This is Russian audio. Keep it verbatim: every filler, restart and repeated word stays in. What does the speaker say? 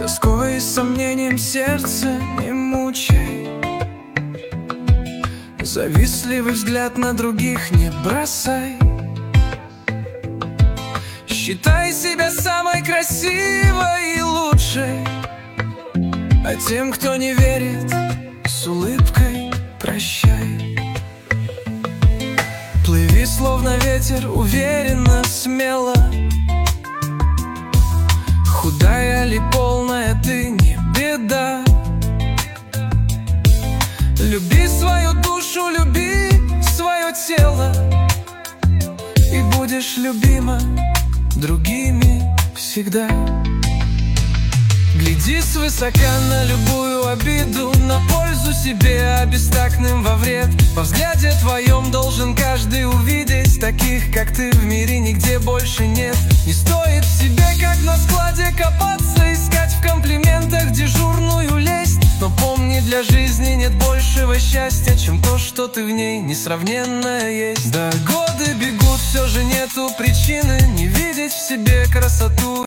тоской и сомнением сердце не мучай. Завистливый взгляд на других не бросай. Считай себя самой красивой и лучшей, а тем, кто не верит, с улыбкой прощай. Плыви, словно ветер, уверенно, смело. Худая ли, полная, ты не беда. Люби свою душу, люби свое тело, и будешь любима другими всегда. Гляди свысока на любую обиду, на пользу себе, а бестактным во вред. Во взгляде твоем должен каждый увидеть таких, как ты, в мире нигде больше нет. Не стоит в себе, как на складе, копаться, искать в комплиментах дежурную лесть. Но помни, для жизни нет большего счастья, чем то, что ты в ней несравненное есть. Да, годы бегут, все же нету причины не видеть в себе красоту.